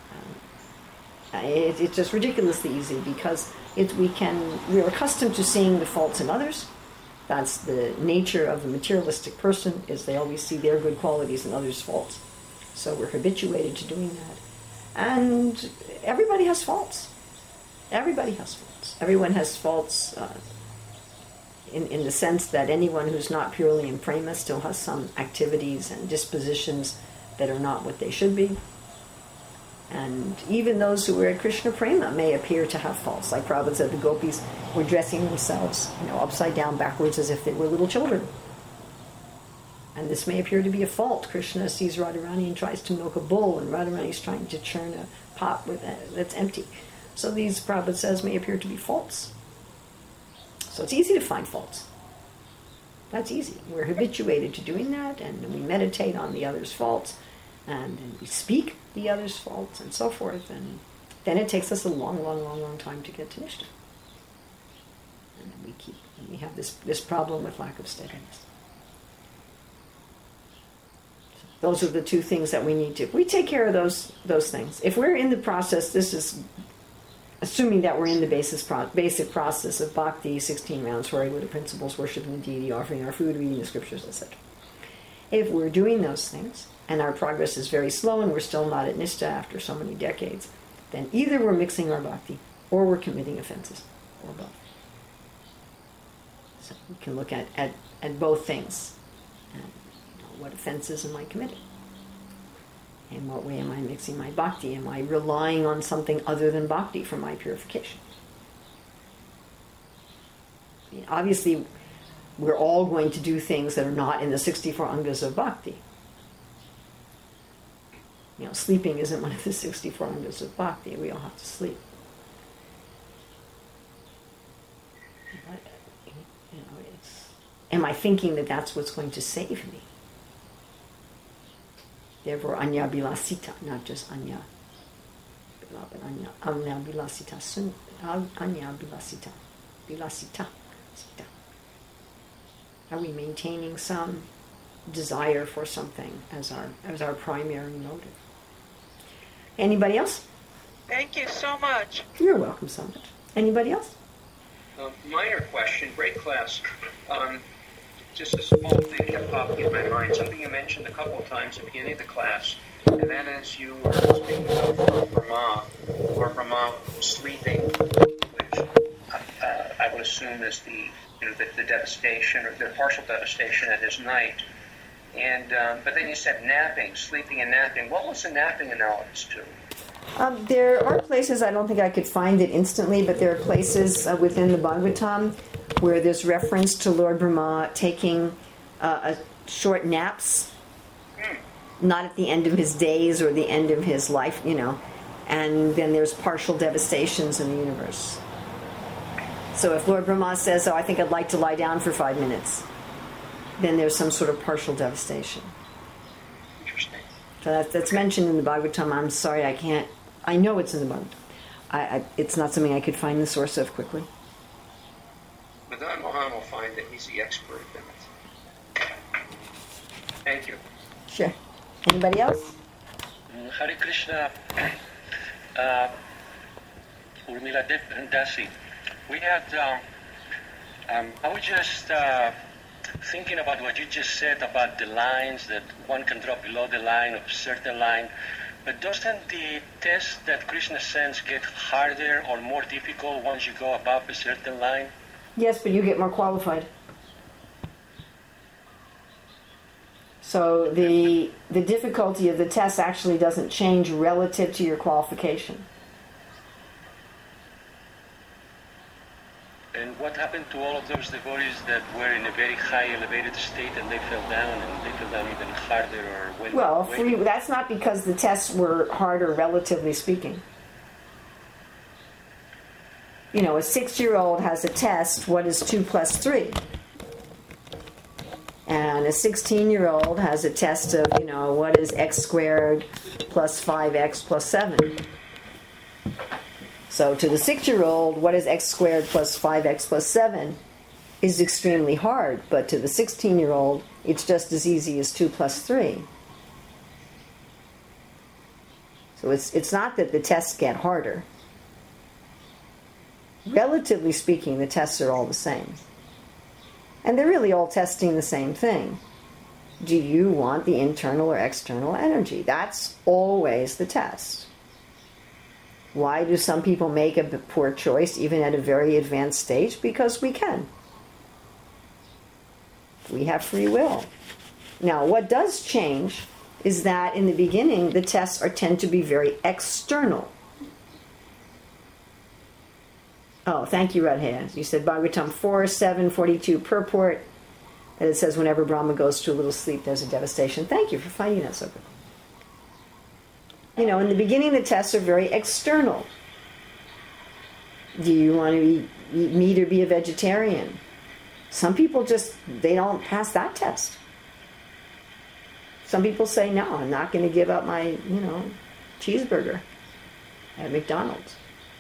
It's just ridiculously easy because we're accustomed to seeing the faults in others. That's the nature of the materialistic person, is they always see their good qualities in others' faults. So we're habituated to doing that. And everybody has faults. Everybody has faults. Everyone has faults in the sense that anyone who's not purely in prema still has some activities and dispositions that are not what they should be. And even those who are at Krishna prema may appear to have faults. Like Prabhupada said, the gopis were dressing themselves, upside down, backwards, as if they were little children. And this may appear to be a fault. Krishna sees Radharani and tries to milk a bull, and Radharani is trying to churn a pot that's empty. So these, Prabhupada says, may appear to be faults. So it's easy to find faults. That's easy. We're habituated to doing that, and we meditate on the other's faults, and we speak the other's faults, and so forth, and then it takes us a long time to get to Nishta. And we have this problem with lack of steadiness. So those are the two things that we need to. If we take care of those things, if we're in the process, this is assuming that we're in the basic process of bhakti, 16 rounds, 4 Buddha principles, worshiping the deity, offering our food, reading the scriptures, etc. If we're doing those things, and our progress is very slow and we're still not at nishta after so many decades, then either we're mixing our bhakti or we're committing offenses, or both. So we can look at both things. And, what offenses am I committing? In what way am I mixing my bhakti? Am I relying on something other than bhakti for my purification? Obviously, we're all going to do things that are not in the 64 angas of bhakti. Sleeping isn't one of the 64 angas of bhakti. We all have to sleep. But, am I thinking that that's what's going to save me? Therefore, anya bilasita, not just anya, but anya bilasita, anya bilasita. Are we maintaining some desire for something as our primary motive? Anybody else? Thank you so much. You're welcome so much. Anybody else? Minor question, great class. Just a small thing kept popping in my mind. Something you mentioned a couple of times at the beginning of the class, and that is you were speaking of Brahma sleeping, which I would assume is the devastation or the partial devastation at his night. And but then you said napping, sleeping and napping. What was the napping analogous to? There are places, I don't think I could find it instantly, but there are places within the Bhagavatam where there's reference to Lord Brahma taking short naps, not at the end of his days or the end of his life, and then there's partial devastations in the universe. So if Lord Brahma says, I think I'd like to lie down for 5 minutes, then there's some sort of partial devastation. Interesting. So that's mentioned in the Bhagavatam. I'm sorry, I can't. I know it's in the Bhagavatam. It's not something I could find the source of quickly. Madan Mohan will find that he's the expert in it. Thank you. Sure. Anybody else? Hare Krishna, Urmila Dasi. We had, I was just thinking about what you just said about the lines, that one can drop below the line of a certain line, but doesn't the test that Krishna sends get harder or more difficult once you go above a certain line? Yes, but you get more qualified. So the difficulty of the test actually doesn't change relative to your qualification. And what happened to all of those devotees that were in a very high elevated state and they fell down even harder or went Well, away? that's not because the tests were harder, relatively speaking. You know, a 6-year-old has a test, what is 2 plus 3? And a 16-year-old has a test of, you know, what is x squared plus 5x plus 7? So to the 6-year-old, what is x squared plus 5x plus 7 is extremely hard. But to the 16-year-old, it's just as easy as 2 plus 3. So it's not that the tests get harder. Relatively speaking, the tests are all the same. And they're really all testing the same thing. Do you want the internal or external energy? That's always the test. Why do some people make a poor choice even at a very advanced stage? Because we can. We have free will. Now, what does change is that in the beginning, the tests tend to be very external. Oh, thank you, Radha. You said Bhagavatam 4:7:42 purport. And it says, whenever Brahma goes to a little sleep, there's a devastation. Thank you for finding that so good. You know, in the beginning, the tests are very external. Do you want to eat meat or be a vegetarian? Some people they don't pass that test. Some people say, no, I'm not going to give up my, cheeseburger at McDonald's.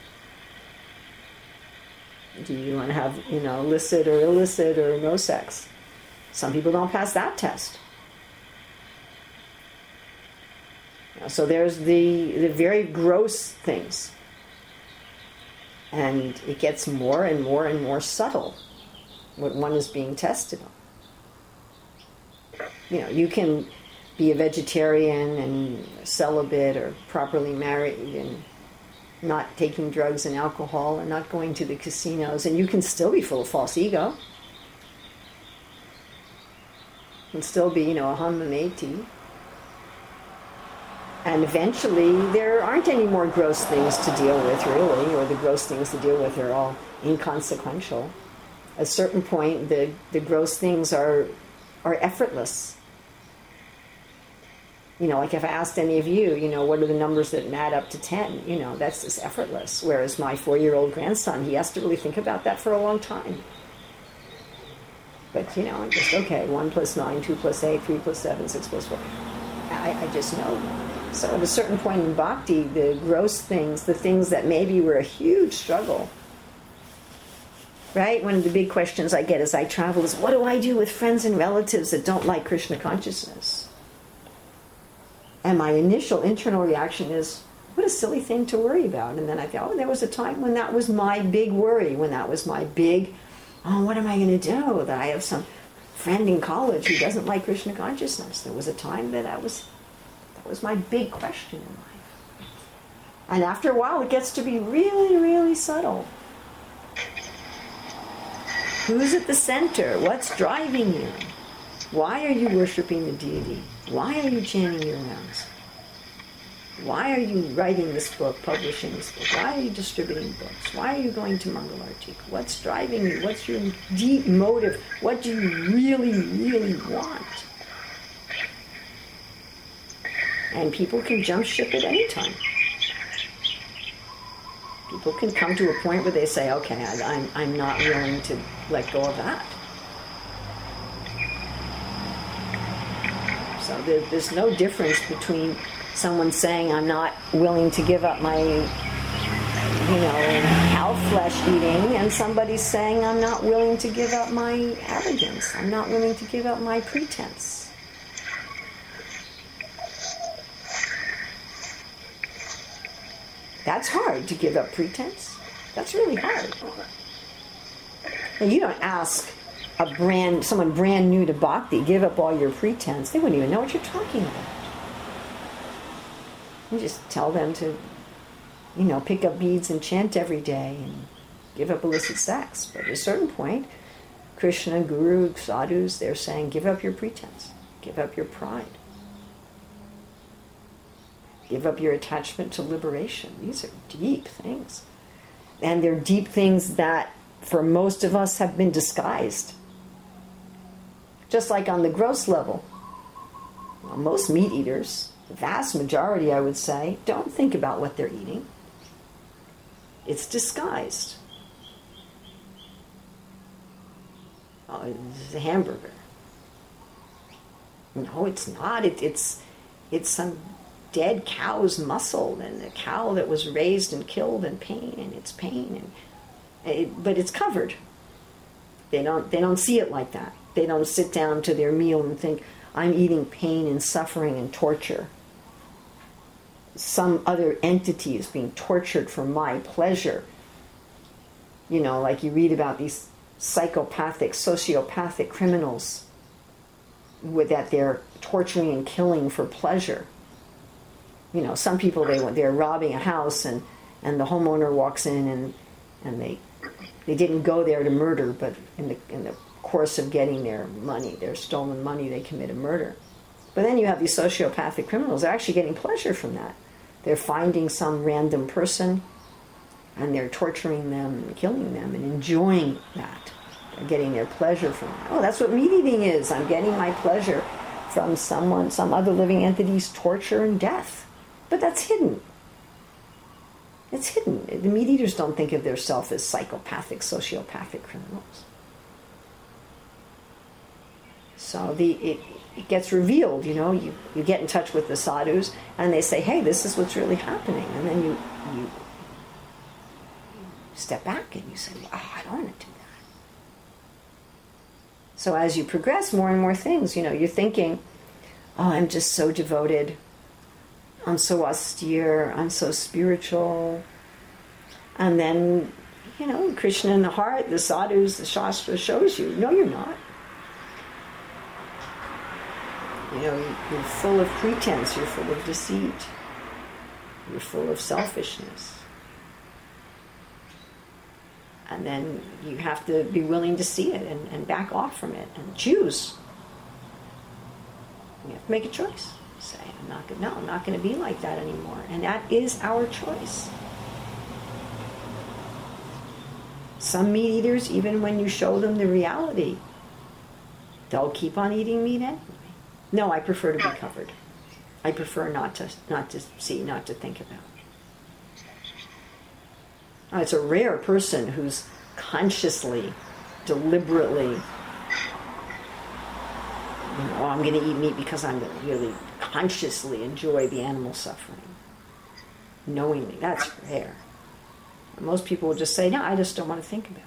Do you want to have, licit or illicit or no sex? Some people don't pass that test. So there's the very gross things. And it gets more and more and more subtle what one is being tested on. You can be a vegetarian and celibate or properly married and not taking drugs and alcohol and not going to the casinos, and you can still be full of false ego. You can still be, a Hanmameti. And eventually there aren't any more gross things to deal with, really, or the gross things to deal with are all inconsequential. At a certain point, the gross things are effortless. Like if I asked any of you, what are the numbers that add up to 10? That's just effortless. Whereas my 4-year-old grandson, he has to really think about that for a long time. But, just, okay, 1 plus 9, 2 plus 8, 3 plus 7, 6 plus 4. I just know. So at a certain point in bhakti, the gross things, the things that maybe were a huge struggle, right? One of the big questions I get as I travel is, what do I do with friends and relatives that don't like Krishna consciousness? And my initial internal reaction is, what a silly thing to worry about. And then I thought, there was a time when that was my big worry, when that was my big, what am I going to do? That I have some friend in college who doesn't like Krishna consciousness. There was a time that was my big question in life. And after a while, it gets to be really, really subtle. Who's at the center? What's driving you? Why are you worshiping the deity? Why are you chanting your names? Why are you writing this book, publishing this book? Why are you distributing books? Why are you going to Mangalartik? What's driving you? What's your deep motive? What do you really, really want? And people can jump ship at any time. People can come to a point where they say, okay, I'm not willing to let go of that. So there's no difference between someone saying I'm not willing to give up my, cow flesh eating, and somebody saying I'm not willing to give up my arrogance. I'm not willing to give up my pretense. That's hard, to give up pretense. That's really hard. And you don't ask, someone brand new to bhakti, give up all your pretense, they wouldn't even know what you're talking about. You just tell them to, pick up beads and chant every day and give up illicit sex. But at a certain point, Krishna, Guru, sadhus, they're saying, give up your pretense. Give up your pride. Give up your attachment to liberation. These are deep things. And they're deep things that, for most of us, have been disguised. Just like on the gross level. Well, most meat eaters, the vast majority, I would say, don't think about what they're eating. It's disguised. Oh, it's a hamburger. No, it's not. It's some dead cow's muscle, and a cow that was raised and killed in pain, and it's pain, but it's covered. They don't see it like that. They don't sit down to their meal and think, I'm eating pain and suffering and torture. Some other entity is being tortured for my pleasure. Like you read about these psychopathic, sociopathic criminals that they're torturing and killing for pleasure. Some people, they're robbing a house and the homeowner walks in and they didn't go there to murder, but in the course of getting their money, their stolen money, they commit a murder. But then you have these sociopathic criminals. They're actually getting pleasure from that. They're finding some random person and they're torturing them and killing them and enjoying that. They're getting their pleasure from that. Oh, that's what meat eating is. I'm getting my pleasure from some other living entity's torture and death. But that's hidden. It's hidden. The meat eaters don't think of themselves as psychopathic, sociopathic criminals. So it gets revealed, you get in touch with the sadhus and they say, hey, this is what's really happening. And then you step back and you say, oh, I don't want to do that. So as you progress, more and more things, you're thinking, oh, I'm just so devoted. I'm so austere. I'm so spiritual. And then, Krishna in the heart, the sadhus, the shastra shows you, no, you're not. You're full of pretense. You're full of deceit. You're full of selfishness. And then you have to be willing to see it and back off from it and choose. You have to make a choice. Say, I'm not going to be like that anymore. And that is our choice. Some meat eaters, even when you show them the reality, they'll keep on eating meat anyway. No, I prefer to be covered. I prefer not to see, not to think about. It's a rare person who's consciously, deliberately, I'm going to eat meat because I'm going to really consciously enjoy the animal suffering. Knowingly, that's rare. Most people will just say, no, I just don't want to think about it.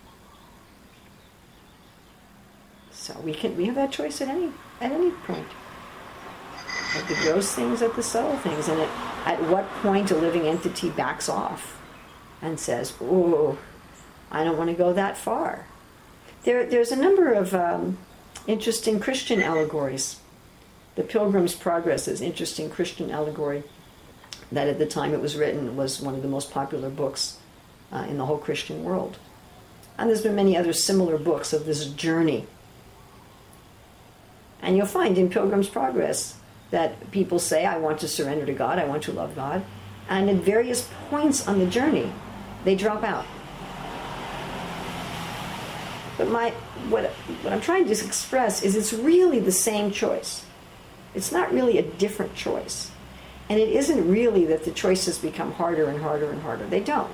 So we have that choice at any point. At the gross things, at the subtle things, and at what point a living entity backs off and says, "Oh, I don't want to go that far." There's a number of interesting Christian allegories. The Pilgrim's Progress is interesting Christian allegory that at the time it was written was one of the most popular books in the whole Christian world. And there's been many other similar books of this journey. And you'll find in Pilgrim's Progress that people say, I want to surrender to God, I want to love God. And at various points on the journey, they drop out. But what I'm trying to express is it's really the same choice. It's not really a different choice. And it isn't really that the choices become harder and harder and harder. They don't.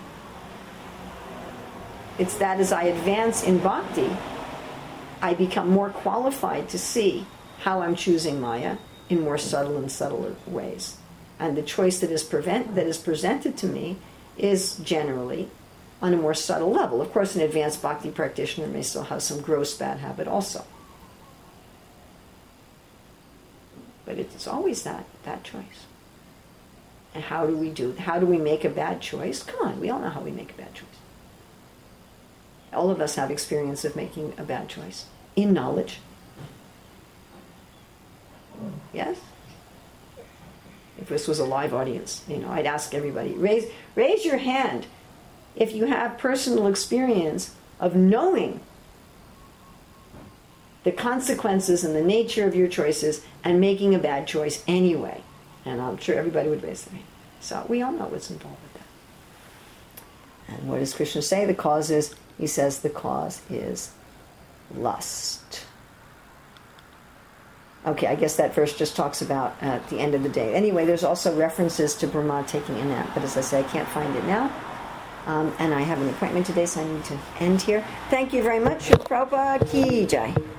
It's that as I advance in bhakti, I become more qualified to see how I'm choosing Maya in more subtle and subtler ways. And the choice that is presented to me is generally on a more subtle level. Of course, an advanced bhakti practitioner may still have some gross bad habit also. But it's always that choice. And how do we make a bad choice? Come on, we all know how we make a bad choice. all of us have experience of making a bad choice in knowledge. Yes? If this was a live audience, I'd ask everybody, raise your hand if you have personal experience of knowing the consequences and the nature of your choices and making a bad choice anyway. And I'm sure everybody would raise their hand. So we all know what's involved with that. And what does Krishna say the cause is? He says the cause is lust. Okay, I guess that verse just talks about at the end of the day. Anyway, there's also references to Brahma taking a nap, but as I say, I can't find it now. And I have an appointment today, so I need to end here. Thank you very much. Prabhupada Ki Jai.